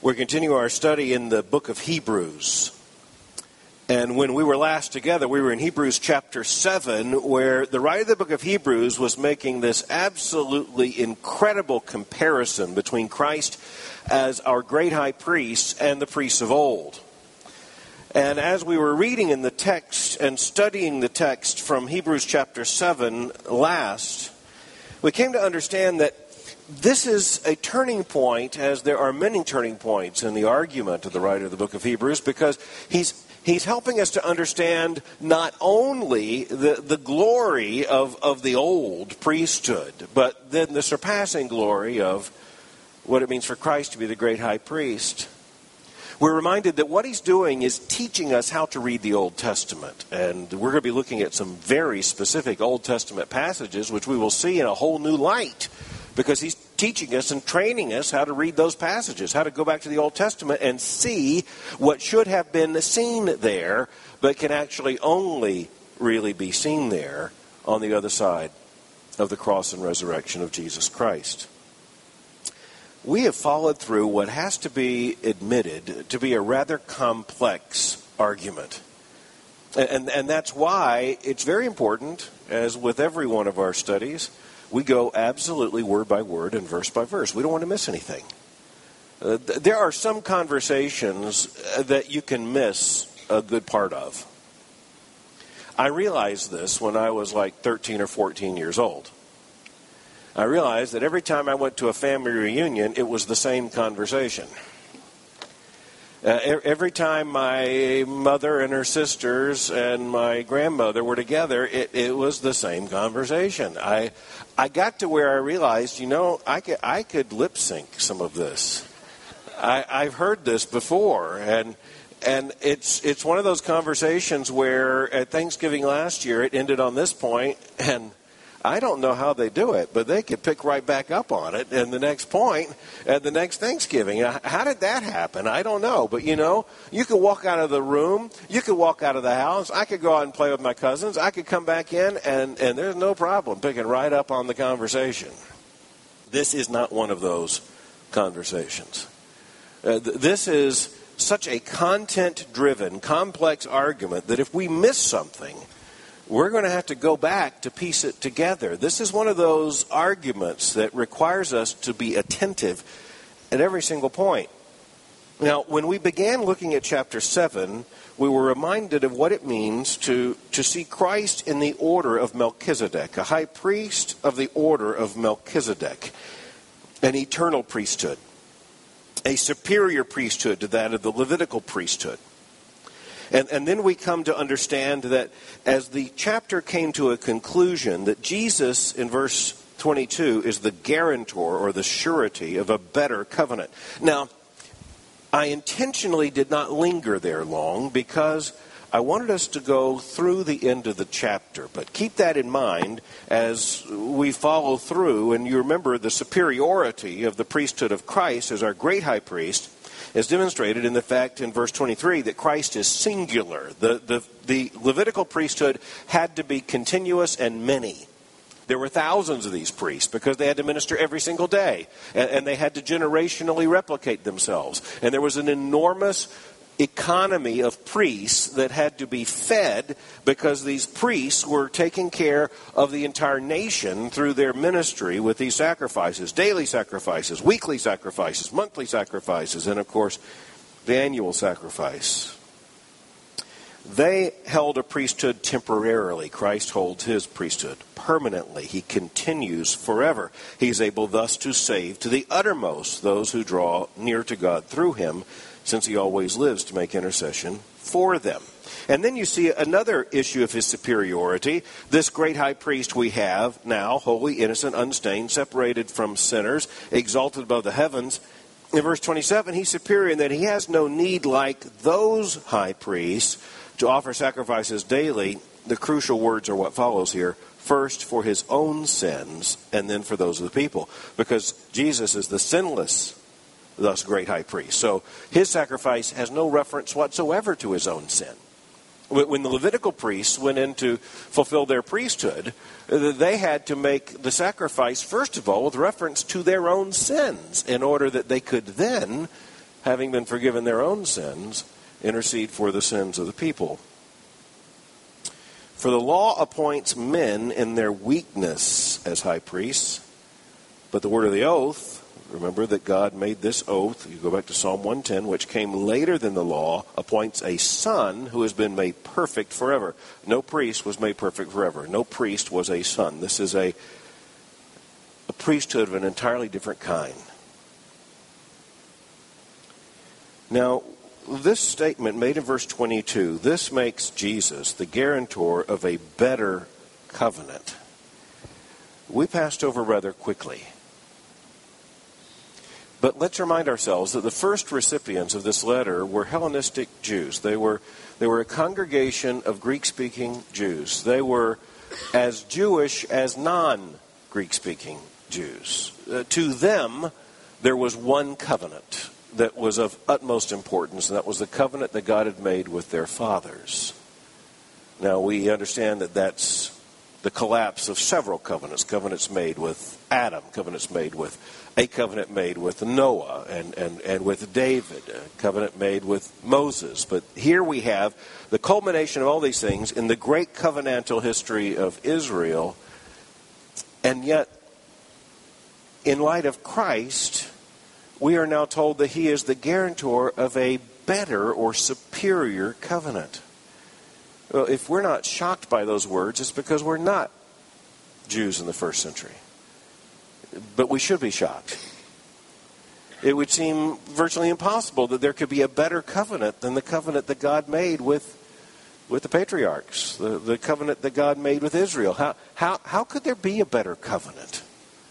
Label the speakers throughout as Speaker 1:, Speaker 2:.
Speaker 1: We're continuing our study in the book of Hebrews. And when we were last together, we were in Hebrews chapter 7, where the writer of the book of Hebrews was making this absolutely incredible comparison between Christ as our great high priest and the priests of old. And as we were reading in the text and studying the text from Hebrews chapter 7 last, we came to understand that this is a turning point, as there are many turning points in the argument of the writer of the book of Hebrews, because he's helping us to understand not only the glory of the old priesthood, but then the surpassing glory of what it means for Christ to be the great high priest. We're reminded that what he's doing is teaching us how to read the Old Testament. And we're going to be looking at some very specific Old Testament passages, which we will see in a whole new light, because he's teaching us and training us how to read those passages, how to go back to the Old Testament and see what should have been seen there, but can actually only really be seen there on the other side of the cross and resurrection of Jesus Christ. We have followed through what has to be admitted to be a rather complex argument. And that's why it's very important, as with every one of our studies, we go absolutely word by word and verse by verse. We don't want to miss anything. There are some conversations that you can miss a good part of. I realized this when I was like 13 or 14 years old. I realized that every time I went to a family reunion, it was the same conversation. Every time my mother and her sisters and my grandmother were together, it was the same conversation. I got to where I realized, I could lip sync some of this. I've heard this before, and it's one of those conversations where at Thanksgiving last year it ended on this point, and I don't know how they do it, but they could pick right back up on it and the next point at the next Thanksgiving. How did that happen? I don't know. But, you could walk out of the room. You could walk out of the house. I could go out and play with my cousins. I could come back in, and there's no problem picking right up on the conversation. This is not one of those conversations. This is such a content-driven, complex argument that if we miss something, we're going to have to go back to piece it together. This is one of those arguments that requires us to be attentive at every single point. Now, when we began looking at chapter 7, we were reminded of what it means to see Christ in the order of Melchizedek, a high priest of the order of Melchizedek, an eternal priesthood, a superior priesthood to that of the Levitical priesthood. And then we come to understand that as the chapter came to a conclusion, that Jesus, in verse 22, is the guarantor or the surety of a better covenant. Now, I intentionally did not linger there long because I wanted us to go through the end of the chapter. But keep that in mind as we follow through. And you remember the superiority of the priesthood of Christ as our great high priest is demonstrated in the fact in verse 23 that Christ is singular. The Levitical priesthood had to be continuous and many. There were thousands of these priests because they had to minister every single day. And they had to generationally replicate themselves. And there was an enormous economy of priests that had to be fed because these priests were taking care of the entire nation through their ministry with these sacrifices, daily sacrifices, weekly sacrifices, monthly sacrifices, and of course the annual sacrifice. They held a priesthood temporarily. Christ holds his priesthood permanently. He continues forever. He is able thus to save to the uttermost those who draw near to God through him, since he always lives to make intercession for them. And then you see another issue of his superiority. This great high priest we have now, holy, innocent, unstained, separated from sinners, exalted above the heavens. In verse 27, he's superior in that he has no need like those high priests to offer sacrifices daily. The crucial words are what follows here. First for his own sins, and then for those of the people. Because Jesus is the sinless, thus great high priest. So his sacrifice has no reference whatsoever to his own sin. When the Levitical priests went in to fulfill their priesthood, they had to make the sacrifice, first of all, with reference to their own sins in order that they could then having been forgiven their own sins, intercede for the sins of the people. For the law appoints men in their weakness as high priests, but the word of the oath, remember that God made this oath, you go back to Psalm 110, which came later than the law, appoints a son who has been made perfect forever. No priest was made perfect forever. No priest was a son. This is a priesthood of an entirely different kind. Now, this statement made in verse 22, this makes Jesus the guarantor of a better covenant. We passed over rather quickly. But let's remind ourselves that the first recipients of this letter were Hellenistic Jews. They were a congregation of Greek-speaking Jews. They were as Jewish as non-Greek-speaking Jews. To them, there was one covenant that was of utmost importance, and that was the covenant that God had made with their fathers. Now, we understand that that's the collapse of several covenants. Covenants made with Adam, covenants made with a covenant made with Noah and with David, a covenant made with Moses. But here we have the culmination of all these things in the great covenantal history of Israel. And yet, in light of Christ, we are now told that he is the guarantor of a better or superior covenant. Well, if we're not shocked by those words, it's because we're not Jews in the first century. But we should be shocked. It would seem virtually impossible that there could be a better covenant than the covenant that God made with the patriarchs, the covenant that God made with Israel. How could there be a better covenant?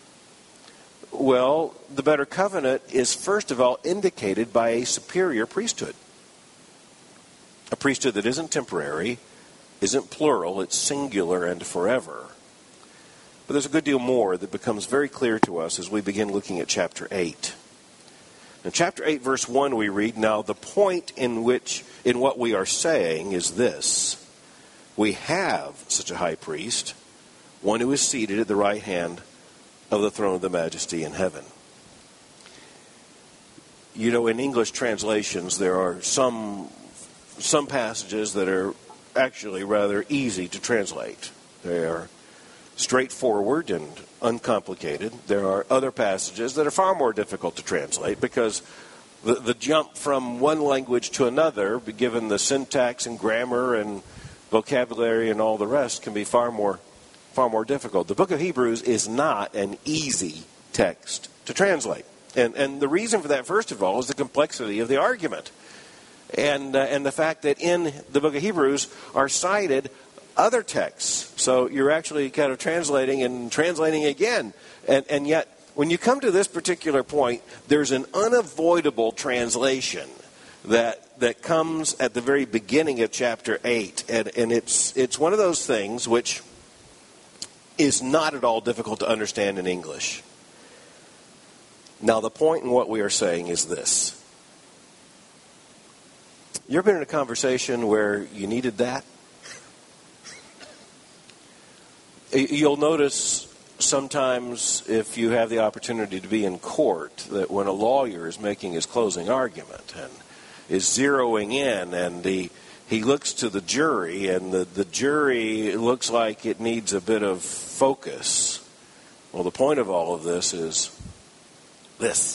Speaker 1: Well, the better covenant is first of all indicated by a superior priesthood. A priesthood that isn't temporary, isn't plural, it's singular and forever. But there's a good deal more that becomes very clear to us as we begin looking at chapter 8. In chapter 8, verse 1, we read, "Now the point in what we are saying is this: we have such a high priest, one who is seated at the right hand of the throne of the majesty in heaven." You know, in English translations, there are some passages that are actually rather easy to translate. They are straightforward and uncomplicated. There are other passages that are far more difficult to translate because the jump from one language to another, given the syntax and grammar and vocabulary and all the rest, can be far more difficult. The book of Hebrews is not an easy text to translate. And the reason for that, first of all, is the complexity of the argument. And the fact that in the book of Hebrews are cited other texts. So you're actually kind of translating and translating again. And yet, when you come to this particular point, there's an unavoidable translation that comes at the very beginning of chapter 8. And it's one of those things which is not at all difficult to understand in English. Now, the point in what we are saying is this. You ever been in a conversation where you needed that? You'll notice sometimes if you have the opportunity to be in court that when a lawyer is making his closing argument and is zeroing in and he looks to the jury and the jury looks like it needs a bit of focus. Well, the point of all of this is this.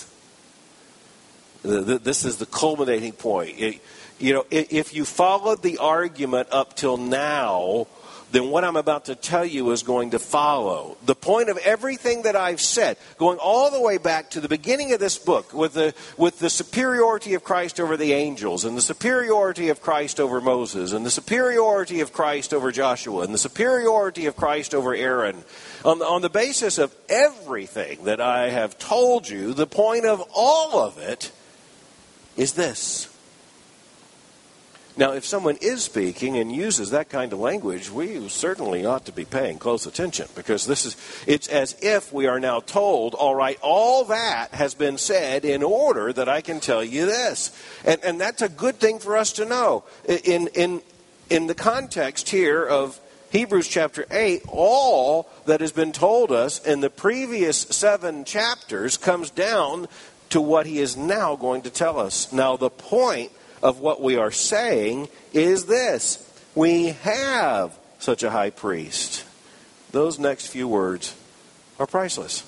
Speaker 1: This is the culminating point. If you followed the argument up till now, then what I'm about to tell you is going to follow. The point of everything that I've said, going all the way back to the beginning of this book, with the superiority of Christ over the angels, and the superiority of Christ over Moses, and the superiority of Christ over Joshua, and the superiority of Christ over Aaron, on the basis of everything that I have told you, the point of all of it is this. Now, if someone is speaking and uses that kind of language, we certainly ought to be paying close attention, because it's as if we are now told, all right, all that has been said in order that I can tell you this. And that's a good thing for us to know. In the context here of Hebrews chapter 8, all that has been told us in the previous 7 chapters comes down to what he is now going to tell us. Now, the point of what we are saying is this: we have such a high priest. Those next few words are priceless.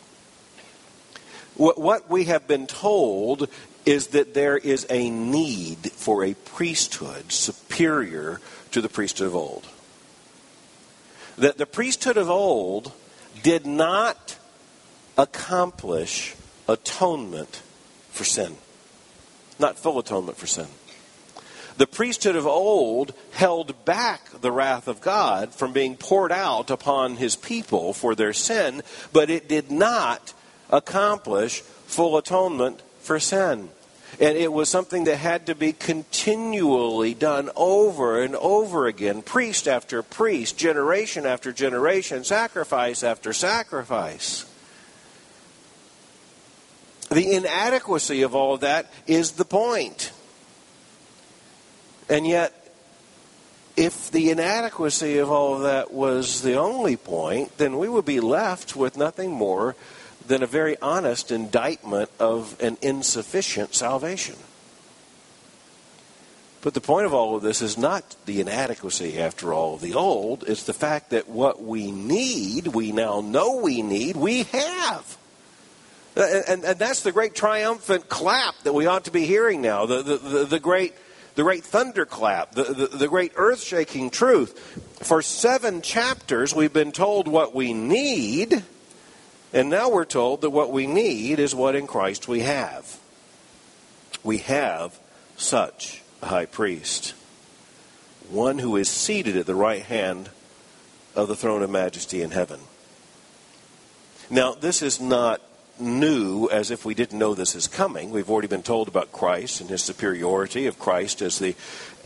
Speaker 1: What we have been told is that there is a need for a priesthood superior to the priesthood of old. That the priesthood of old did not accomplish atonement for sin. Not full atonement for sin. The priesthood of old held back the wrath of God from being poured out upon his people for their sin, but it did not accomplish full atonement for sin. And it was something that had to be continually done over and over again, priest after priest, generation after generation, sacrifice after sacrifice. The inadequacy of all of that is the point. And yet, if the inadequacy of all of that was the only point, then we would be left with nothing more than a very honest indictment of an insufficient salvation. But the point of all of this is not the inadequacy, after all, of the old. It's the fact that what we need, we now know we need, we have. And that's the great triumphant clap that we ought to be hearing now. The great thunderclap, the great earth-shaking truth. For 7 chapters, we've been told what we need. And now we're told that what we need is what in Christ we have. We have such a high priest. One who is seated at the right hand of the throne of majesty in heaven. Now, this is not new, as if we didn't know this is coming. We've already been told about Christ and his superiority of Christ as the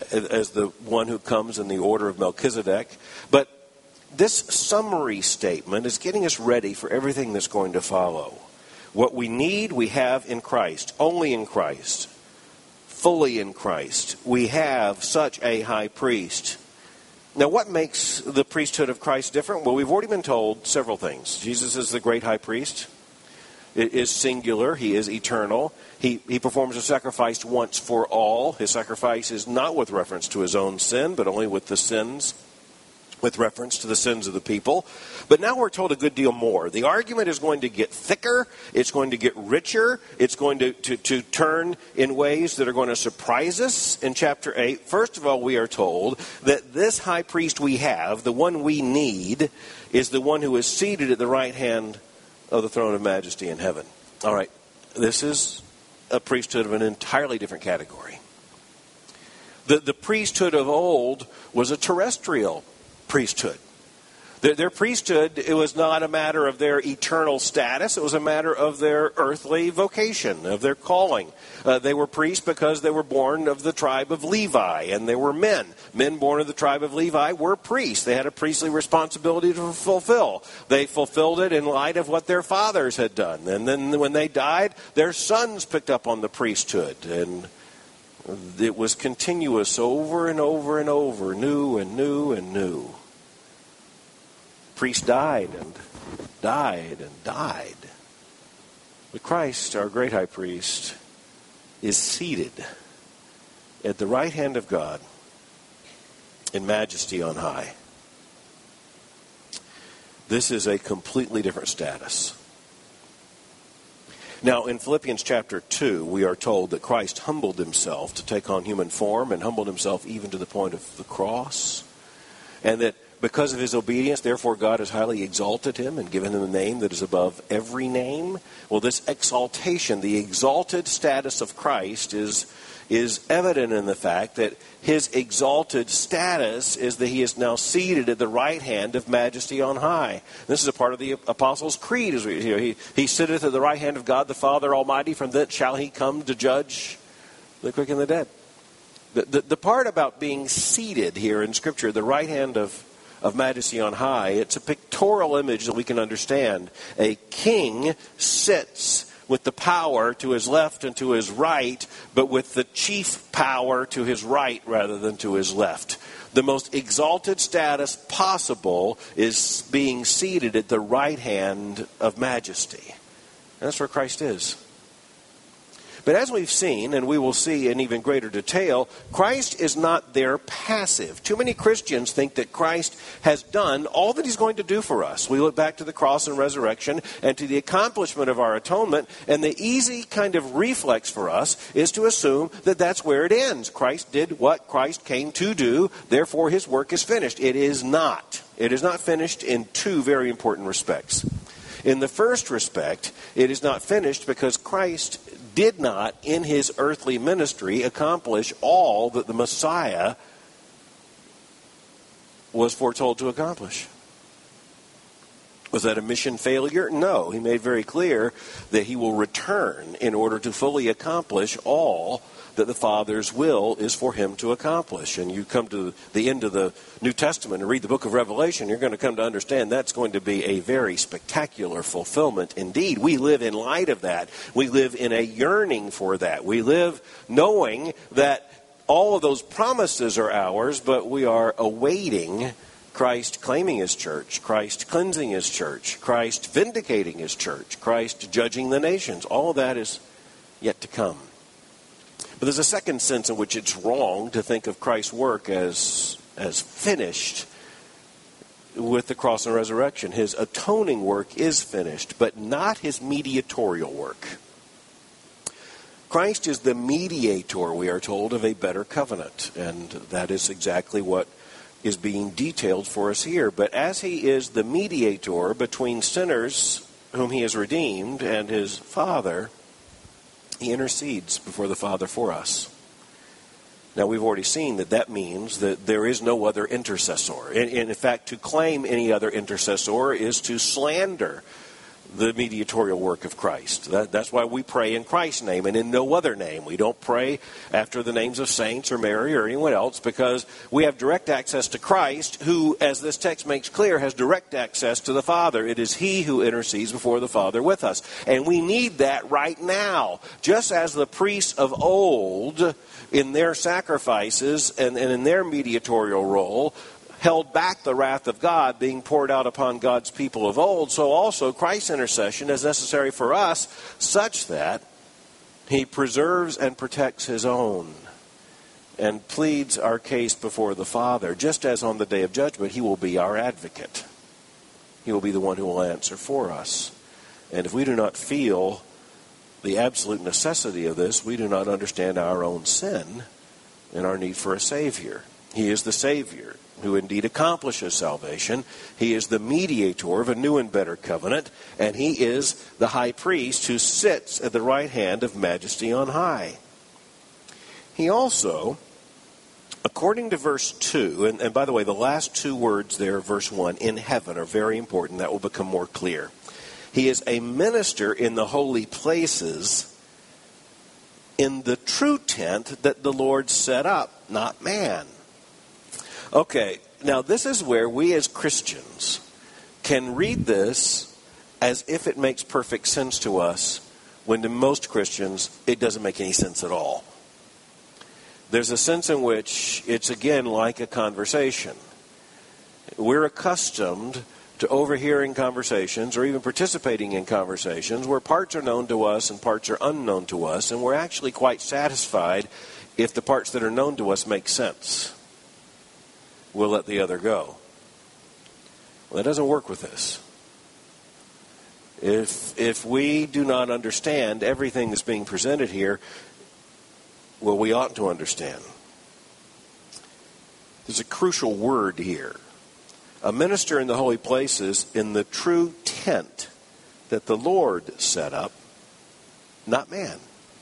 Speaker 1: one who comes in the order of Melchizedek. But this summary statement is getting us ready for everything that's going to follow. What we need, we have in Christ. Only in Christ. Fully in Christ. We have such a high priest. Now, what makes the priesthood of Christ different? Well, we've already been told several things. Jesus is the great high priest. It is singular. He is eternal. He performs a sacrifice once for all. His sacrifice is not with reference to his own sin, but only with reference to the sins of the people. But now we're told a good deal more. The argument is going to get thicker. It's going to get richer. It's going to turn in ways that are going to surprise us in chapter 8. First of all, we are told that this high priest we have, the one we need, is the one who is seated at the right hand of the throne of majesty in heaven. All right, this is a priesthood of an entirely different category. The priesthood of old was a terrestrial priesthood. Their priesthood, it was not a matter of their eternal status. It was a matter of their earthly vocation, of their calling. They were priests because they were born of the tribe of Levi, and they were men. Men born of the tribe of Levi were priests. They had a priestly responsibility to fulfill. They fulfilled it in light of what their fathers had done. And then when they died, their sons picked up on the priesthood. And it was continuous over and over and over, new and new and new. Priests died and died and died. But Christ, our great high priest, is seated at the right hand of God in majesty on high. This is a completely different status. Now, in Philippians chapter 2, we are told that Christ humbled himself to take on human form and humbled himself even to the point of the cross. And that because of his obedience, therefore, God has highly exalted him and given him a name that is above every name. Well, this exaltation, the exalted status of Christ is evident in the fact that his exalted status is that he is now seated at the right hand of majesty on high. This is a part of the Apostles' Creed. As we hear. He sitteth at the right hand of God the Father Almighty. From thence shall he come to judge the quick and the dead. The part about being seated here in Scripture, the right hand of majesty on high, it's a pictorial image that we can understand. A king sits with the power to his left and to his right, but with the chief power to his right rather than to his left. The most exalted status possible is being seated at the right hand of majesty. And that's where Christ is. But as we've seen, and we will see in even greater detail, Christ is not there passive. Too many Christians think that Christ has done all that he's going to do for us. We look back to the cross and resurrection and to the accomplishment of our atonement, and the easy kind of reflex for us is to assume that that's where it ends. Christ did what Christ came to do, therefore his work is finished. It is not. It is not finished in two very important respects. In the first respect, it is not finished because Christ did not, in his earthly ministry, accomplish all that the Messiah was foretold to accomplish. Was that a mission failure? No. He made very clear that he will return in order to fully accomplish all that the Father's will is for him to accomplish. And you come to the end of the New Testament and read the book of Revelation, you're going to come to understand that's going to be a very spectacular fulfillment indeed. We live in light of that. We live in a yearning for that. We live knowing that all of those promises are ours, but we are awaiting Christ claiming his church, Christ cleansing his church, Christ vindicating his church, Christ judging the nations. All of that is yet to come. But there's a second sense in which it's wrong to think of Christ's work as finished with the cross and resurrection. His atoning work is finished, but not his mediatorial work. Christ is the mediator, we are told, of a better covenant, and that is exactly what is being detailed for us here. But as he is the mediator between sinners whom he has redeemed and his Father, he intercedes before the Father for us. Now, we've already seen that means that there is no other intercessor. In fact, to claim any other intercessor is to slander the mediatorial work of Christ. That's why we pray in Christ's name and in no other name. We don't pray after the names of saints or Mary or anyone else, because we have direct access to Christ, who, as this text makes clear, has direct access to the Father. It is he who intercedes before the Father with us. And we need that right now. Just as the priests of old, in their sacrifices and in their mediatorial role, held back the wrath of God being poured out upon God's people of old, so also Christ's intercession is necessary for us, such that he preserves and protects his own and pleads our case before the Father, just as on the day of judgment he will be our advocate. He will be the one who will answer for us. And if we do not feel the absolute necessity of this, we do not understand our own sin and our need for a Savior. He is the Savior who indeed accomplishes salvation. He is the mediator of a new and better covenant, and he is the high priest who sits at the right hand of majesty on high. He also, according to verse 2, and by the way, the last two words there, verse 1, in heaven, are very important. That will become more clear. He is a minister in the holy places in the true tent that the Lord set up, not man. Okay, now this is where we as Christians can read this as if it makes perfect sense to us, when to most Christians it doesn't make any sense at all. There's a sense in which it's again like a conversation. We're accustomed to overhearing conversations or even participating in conversations where parts are known to us and parts are unknown to us, and we're actually quite satisfied if the parts that are known to us make sense. We'll let the other go. Well, that doesn't work with this. If we do not understand everything that's being presented here, well, we ought to understand. There's a crucial word here. A minister in the holy places in the true tent that the Lord set up, not man.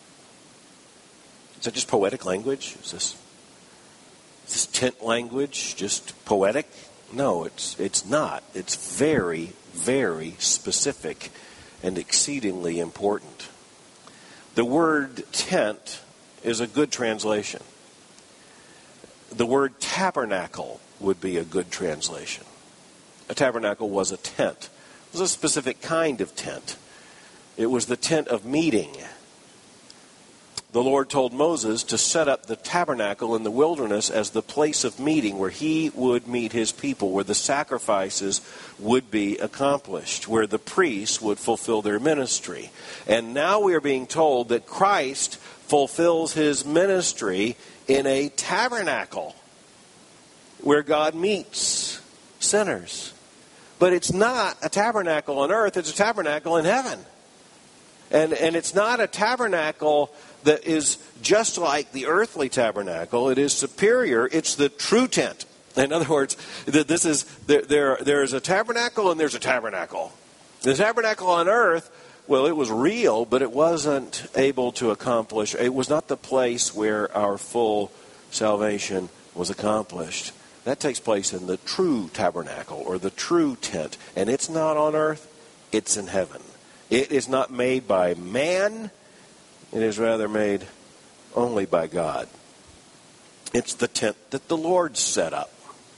Speaker 1: Is that just poetic language? Is this tent language just poetic? No, it's not. It's very, very specific and exceedingly important. The word tent is a good translation. The word tabernacle would be a good translation. A tabernacle was a tent. It was a specific kind of tent. It was the tent of meeting. the Lord told Moses to set up the tabernacle in the wilderness as the place of meeting where he would meet his people, where the sacrifices would be accomplished, where the priests would fulfill their ministry. And now we are being told that Christ fulfills his ministry in a tabernacle where God meets sinners. But it's not a tabernacle on earth, it's a tabernacle in heaven. And it's not a tabernacle that is just like the earthly tabernacle. It is superior. It's the true tent. In other words, there is a tabernacle and there's a tabernacle. The tabernacle on earth, well, it was real, but it wasn't able to accomplish. It was not the place where our full salvation was accomplished. That takes place in the true tabernacle or the true tent. And it's not on earth, it's in heaven. It is not made by man. It is rather made only by God. It's the tent that the Lord set up.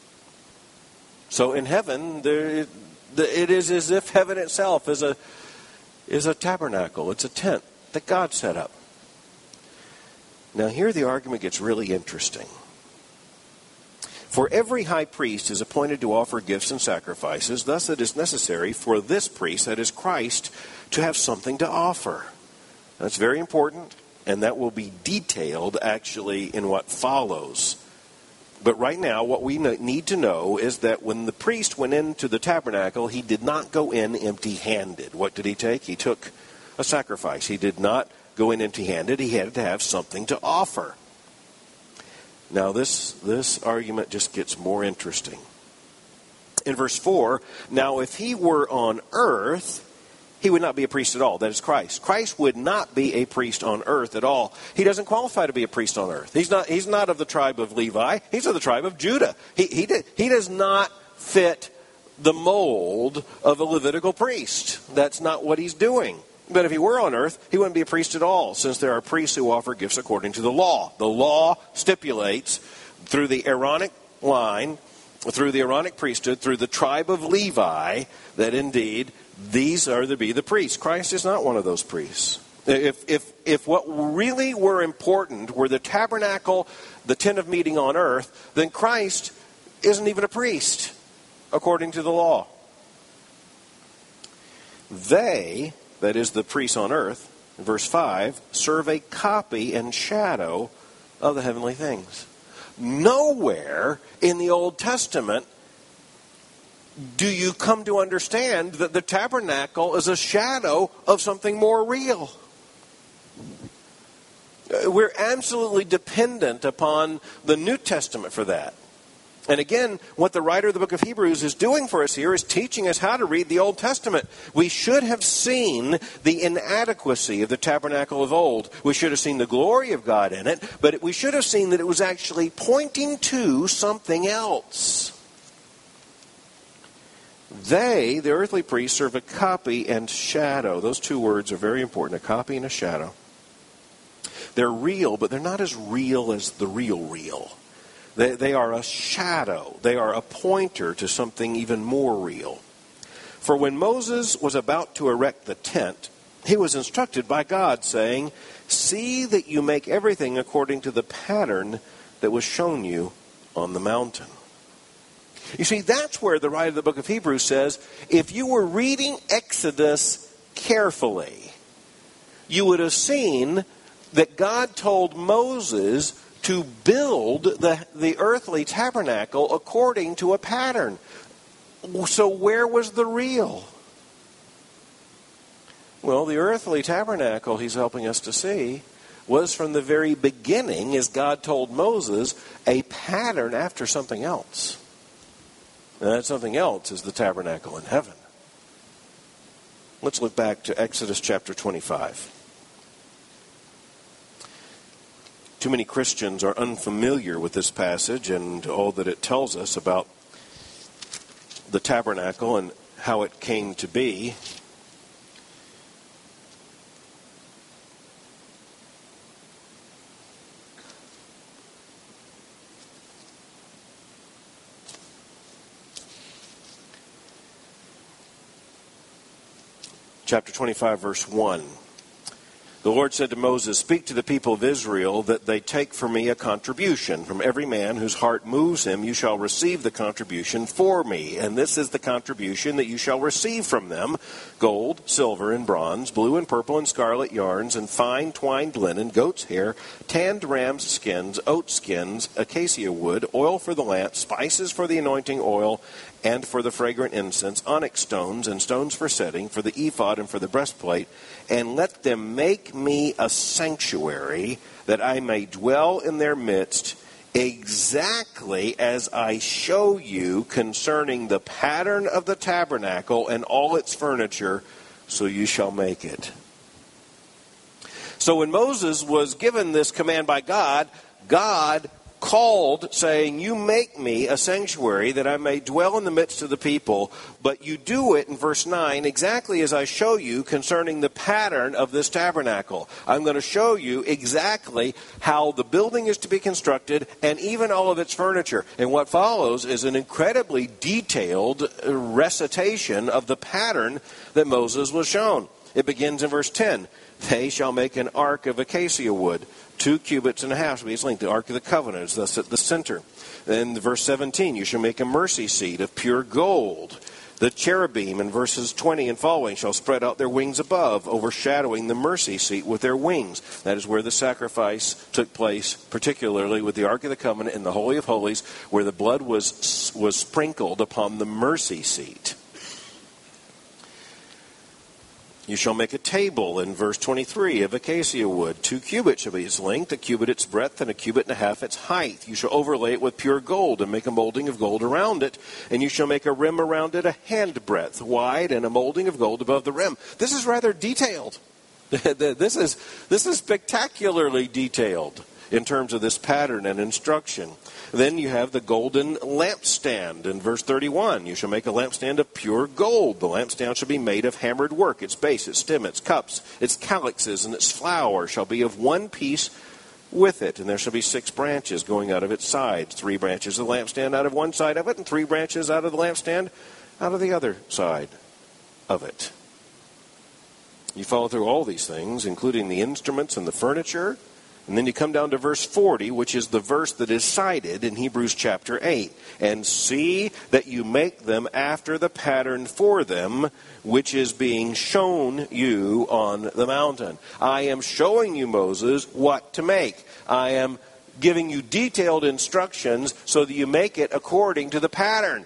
Speaker 1: So in heaven, it is as if heaven itself is a tabernacle. It's a tent that God set up. Now here the argument gets really interesting. For every high priest is appointed to offer gifts and sacrifices. Thus it is necessary for this priest, that is Christ, to have something to offer. That's very important, and that will be detailed actually in what follows. But right now, what we need to know is that when the priest went into the tabernacle, he did not go in empty-handed. What did he take? He took a sacrifice. He did not go in empty-handed. He had to have something to offer. Now, this argument just gets more interesting. In verse 4, now if he were on earth, he would not be a priest at all. That is Christ. Christ would not be a priest on earth at all. He doesn't qualify to be a priest on earth. He's not of the tribe of Levi. He's of the tribe of Judah. He does not fit the mold of a Levitical priest. That's not what he's doing. But if he were on earth, he wouldn't be a priest at all, since there are priests who offer gifts according to the law. The law stipulates through the Aaronic line, through the Aaronic priesthood, through the tribe of Levi, that indeed these are to be the priests. Christ is not one of those priests. If what really were important were the tabernacle, the tent of meeting on earth, then Christ isn't even a priest according to the law. They, that is the priests on earth, in verse 5, serve a copy and shadow of the heavenly things. Nowhere in the Old Testament do you come to understand that the tabernacle is a shadow of something more real. We're absolutely dependent upon the New Testament for that. And again, what the writer of the book of Hebrews is doing for us here is teaching us how to read the Old Testament. We should have seen the inadequacy of the tabernacle of old. We should have seen the glory of God in it, but we should have seen that it was actually pointing to something else. They, the earthly priests, serve a copy and shadow. Those two words are very important, a copy and a shadow. They're real, but they're not as real as the real. They are a shadow. They are a pointer to something even more real. For when Moses was about to erect the tent, he was instructed by God, saying, "See that you make everything according to the pattern that was shown you on the mountain." You see, that's where the writer of the book of Hebrews says, if you were reading Exodus carefully, you would have seen that God told Moses to build the earthly tabernacle according to a pattern. So where was the real? Well, the earthly tabernacle, he's helping us to see, was from the very beginning, as God told Moses, a pattern after something else. And that something else is the tabernacle in heaven. Let's look back to Exodus chapter 25. Too many Christians are unfamiliar with this passage and all that it tells us about the tabernacle and how it came to be. Chapter 25, verse 1. The Lord said to Moses, "Speak to the people of Israel that they take for me a contribution. From every man whose heart moves him, you shall receive the contribution for me. And this is the contribution that you shall receive from them: gold, silver, and bronze, blue and purple and scarlet yarns, and fine twined linen, goat's hair, tanned ram's skins, oat skins, acacia wood, oil for the lamp, spices for the anointing oil, and for the fragrant incense, onyx stones and stones for setting, for the ephod and for the breastplate. And let them make me a sanctuary, that I may dwell in their midst, exactly as I show you concerning the pattern of the tabernacle and all its furniture, so you shall make it." So when Moses was given this command by God, God called, saying, "You make me a sanctuary that I may dwell in the midst of the people, but you do it," in verse 9, "exactly as I show you concerning the pattern of this tabernacle." I'm going to show you exactly how the building is to be constructed and even all of its furniture. And what follows is an incredibly detailed recitation of the pattern that Moses was shown. It begins in verse 10. "They shall make an ark of acacia wood, 2 cubits and a half shall be its length. The Ark of the Covenant is thus at the center." Then verse 17, "You shall make a mercy seat of pure gold. The cherubim," in verses 20 and following, "shall spread out their wings above, overshadowing the mercy seat with their wings." That is where the sacrifice took place, particularly with the Ark of the Covenant in the Holy of Holies, where the blood was sprinkled upon the mercy seat. "You shall make a table," in verse 23, "of acacia wood. 2 cubits shall be its length, a cubit its breadth, and a cubit and a half its height. You shall overlay it with pure gold, and make a molding of gold around it. And you shall make a rim around it, a handbreadth wide, and a molding of gold above the rim." This is rather detailed. This is spectacularly detailed in terms of this pattern and instruction. Then you have the golden lampstand in verse 31. "You shall make a lampstand of pure gold. The lampstand shall be made of hammered work. Its base, its stem, its cups, its calyxes, and its flower shall be of one piece with it. And there shall be 6 branches going out of its sides. 3 branches of the lampstand out of one side of it, and 3 branches out of the lampstand out of the other side of it." You follow through all these things, including the instruments and the furniture. And then you come down to verse 40, which is the verse that is cited in Hebrews chapter 8. "And see that you make them after the pattern for them, which is being shown you on the mountain." I am showing you, Moses, what to make. I am giving you detailed instructions so that you make it according to the pattern.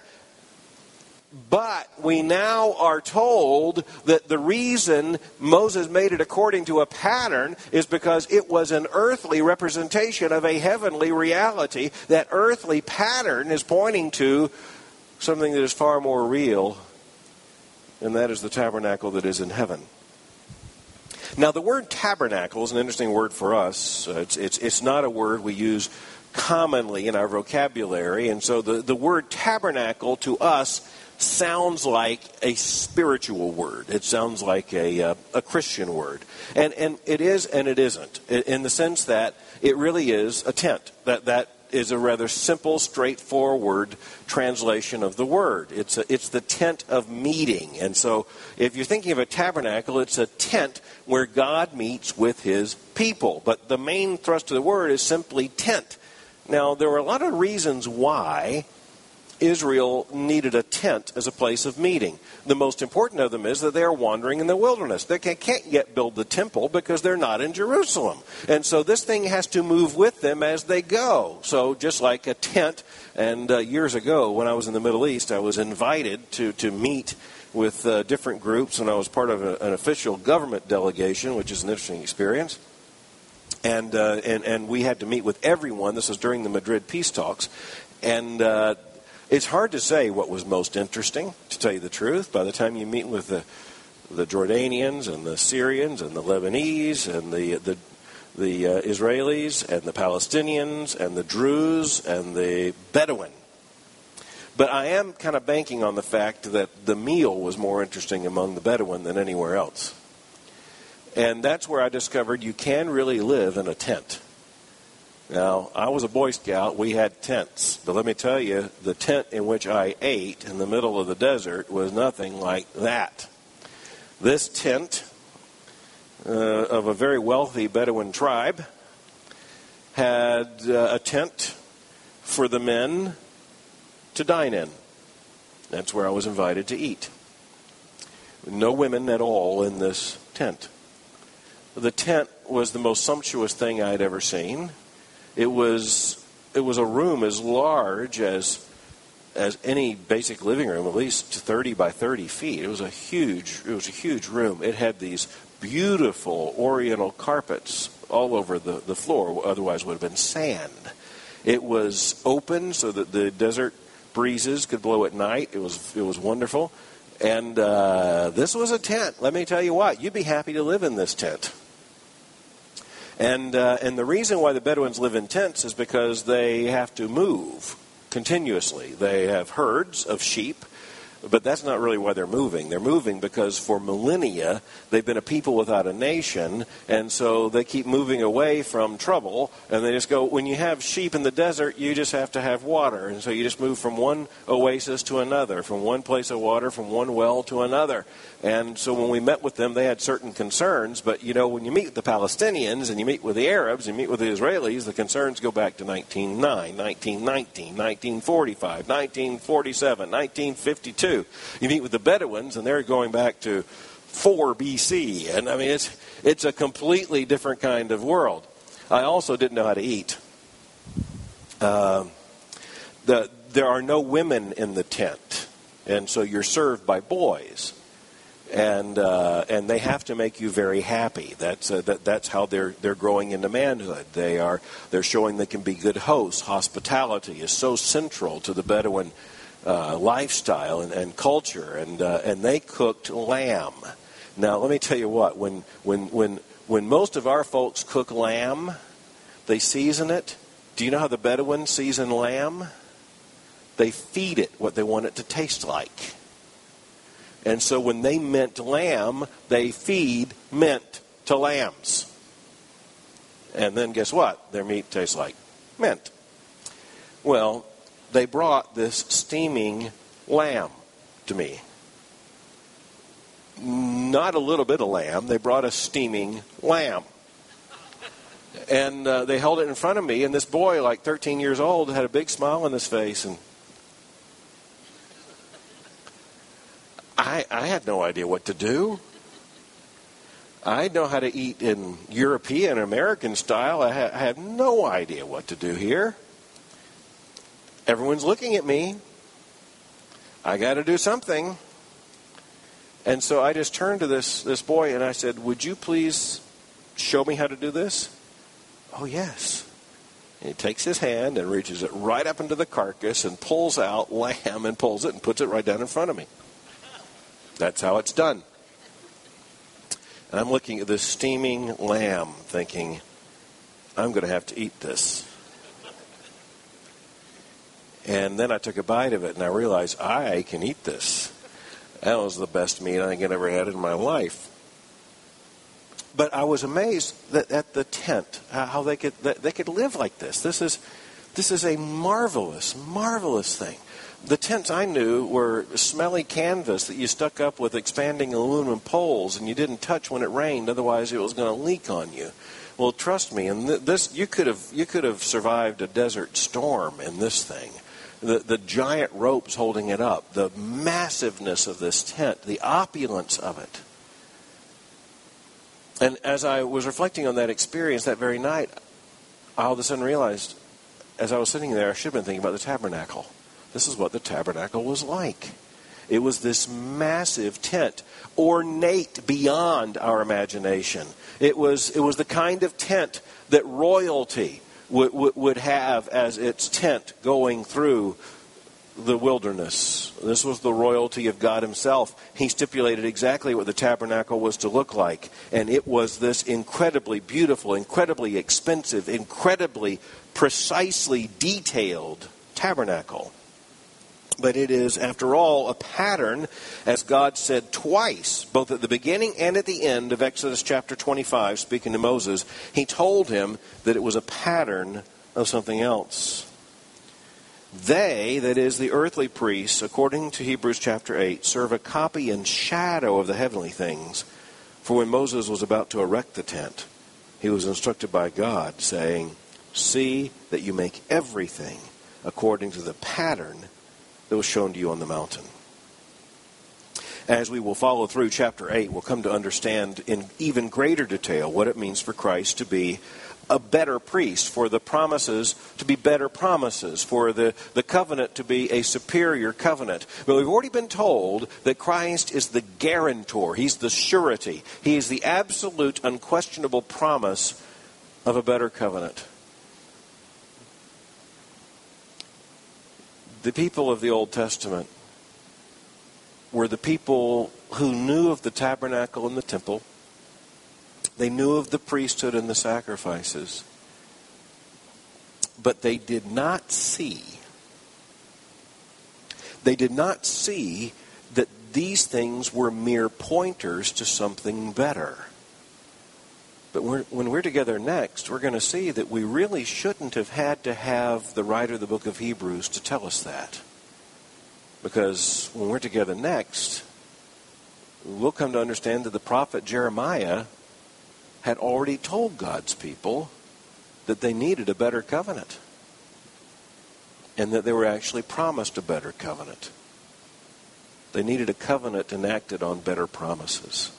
Speaker 1: But we now are told that the reason Moses made it according to a pattern is because it was an earthly representation of a heavenly reality. That earthly pattern is pointing to something that is far more real, and that is the tabernacle that is in heaven. Now, the word tabernacle is an interesting word for us. It's not a word we use commonly in our vocabulary, and so the word tabernacle to us sounds like a spiritual word. It sounds like a Christian word. And it is and it isn't, in the sense that it really is a tent. That is a rather simple, straightforward translation of the word. It's the tent of meeting. And so if you're thinking of a tabernacle, it's a tent where God meets with his people. But the main thrust of the word is simply tent. Now, there were a lot of reasons why Israel needed a tent as a place of meeting. The most important of them is that they are wandering in the wilderness. They can't yet build the temple because they're not in Jerusalem. And so this thing has to move with them as they go. So just like a tent, and years ago when I was in the Middle East, I was invited to meet with different groups, and I was part of an official government delegation, which is an interesting experience. And we had to meet with everyone. This was during the Madrid peace talks. And it's hard to say what was most interesting, to tell you the truth. By the time you meet with the Jordanians and the Syrians and the Lebanese and the Israelis and the Palestinians and the Druze and the Bedouin. But I am kind of banking on the fact that the meal was more interesting among the Bedouin than anywhere else. And that's where I discovered you can really live in a tent. Now, I was a Boy Scout. We had tents. But let me tell you, the tent in which I ate in the middle of the desert was nothing like that. This tent of a very wealthy Bedouin tribe had a tent for the men to dine in. That's where I was invited to eat. No women at all in this tent. The tent was the most sumptuous thing I'd ever seen. It was a room as large as any basic living room, at least 30 by 30 feet. It was a huge room. It had these beautiful oriental carpets all over the floor, otherwise would have been sand. It was open so that the desert breezes could blow at night. It was wonderful. And this was a tent. Let me tell you what, you'd be happy to live in this tent. And the reason why the Bedouins live in tents is because they have to move continuously. They have herds of sheep, but that's not really why they're moving. They're moving because for millennia they've been a people without a nation, and so they keep moving away from trouble, and they just go, when you have sheep in the desert, you just have to have water, and so you just move from one oasis to another, from one place of water, from one well to another. And so when we met with them, they had certain concerns, but when you meet with the Palestinians and you meet with the Arabs and you meet with the Israelis, the concerns go back to 1909, 1919, 1945, 1947, 1952. You meet with the Bedouins and they're going back to 4 BC. And I mean, it's a completely different kind of world. I also didn't know how to eat. There are no women in the tent, and so you're served by boys. And they have to make you very happy. That's how they're growing into manhood. They're showing they can be good hosts. Hospitality is so central to the Bedouin lifestyle and culture. And they cooked lamb. Now let me tell you what. When most of our folks cook lamb, they season it. Do you know how the Bedouins season lamb? They feed it what they want it to taste like. And so when they mint lamb, they feed mint to lambs. And then guess what? Their meat tastes like mint. Well, they brought this steaming lamb to me. Not a little bit of lamb. They brought a steaming lamb. And they held it in front of me, and this boy, like 13 years old, had a big smile on his face, and I had no idea what to do. I know how to eat in European, American style. I had no idea what to do here. Everyone's looking at me. I got to do something. And so I just turned to this boy and I said, "Would you please show me how to do this?" "Oh, yes." And he takes his hand and reaches it right up into the carcass and pulls out lamb and pulls it and puts it right down in front of me. That's how it's done. And I'm looking at this steaming lamb thinking, I'm going to have to eat this. And then I took a bite of it and I realized I can eat this. That was the best meat I think I'd ever had in my life. But I was amazed at the tent, how they could live like this. This is a marvelous, marvelous thing. The tents I knew were smelly canvas that you stuck up with expanding aluminum poles, and you didn't touch when it rained, otherwise it was going to leak on you. Well, trust me, and this you could have survived a desert storm in this thing. The giant ropes holding it up, the massiveness of this tent, the opulence of it. And as I was reflecting on that experience that very night, I all of a sudden realized, as I was sitting there, I should have been thinking about the tabernacle. This is what the tabernacle was like. It was this massive tent, ornate beyond our imagination. It was the kind of tent that royalty would have as its tent going through the wilderness. This was the royalty of God himself. He stipulated exactly what the tabernacle was to look like. And it was this incredibly beautiful, incredibly expensive, incredibly precisely detailed tabernacle. But it is, after all, a pattern, as God said twice, both at the beginning and at the end of Exodus chapter 25, speaking to Moses. He told him that it was a pattern of something else. They, that is the earthly priests, according to Hebrews chapter 8, serve a copy and shadow of the heavenly things, For when Moses was about to erect the tent, he was instructed by God, saying, see that you make everything according to the pattern that was shown to you on the mountain. As we will follow through chapter 8, we'll come to understand in even greater detail what it means for Christ to be a better priest, for the promises to be better promises, for the covenant to be a superior covenant. But we've already been told that Christ is the guarantor. He's the surety. He is the absolute, unquestionable promise of a better covenant. The people of the Old Testament were the people who knew of the tabernacle and the temple. They knew of the priesthood and the sacrifices. But they did not see. They did not see that these things were mere pointers to something better. But when we're together next, we're going to see that we really shouldn't have had to have the writer of the book of Hebrews to tell us that. Because when we're together next, we'll come to understand that the prophet Jeremiah had already told God's people that they needed a better covenant. And that they were actually promised a better covenant. They needed a covenant enacted on better promises.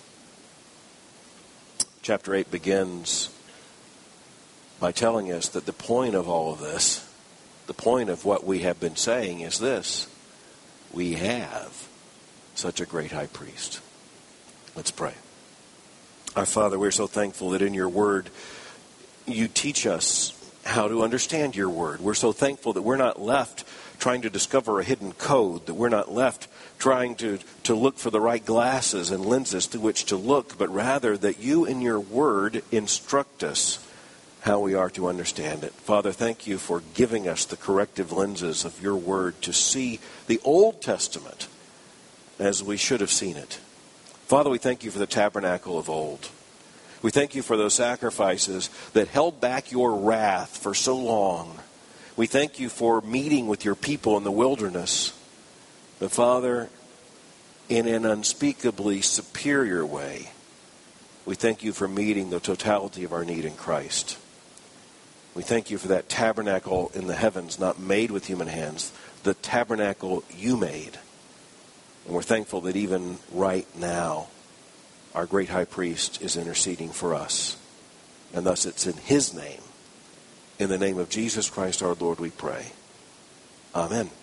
Speaker 1: Chapter 8 begins by telling us that the point of all of this, the point of what we have been saying is this: we have such a great high priest. Let's pray. Our Father, we're so thankful that in your word you teach us how to understand your word. We're so thankful that we're not left trying to discover a hidden code, that we're not left trying to look for the right glasses and lenses through which to look, but rather that you in your word instruct us how we are to understand it. Father, thank you for giving us the corrective lenses of your word to see the Old Testament as we should have seen it. Father, we thank you for the tabernacle of old. We thank you for those sacrifices that held back your wrath for so long. We thank you for meeting with your people in the wilderness. But Father, in an unspeakably superior way, we thank you for meeting the totality of our need in Christ. We thank you for that tabernacle in the heavens, not made with human hands, the tabernacle you made. And we're thankful that even right now, our great high priest is interceding for us. And thus it's in his name, in the name of Jesus Christ our Lord, we pray. Amen.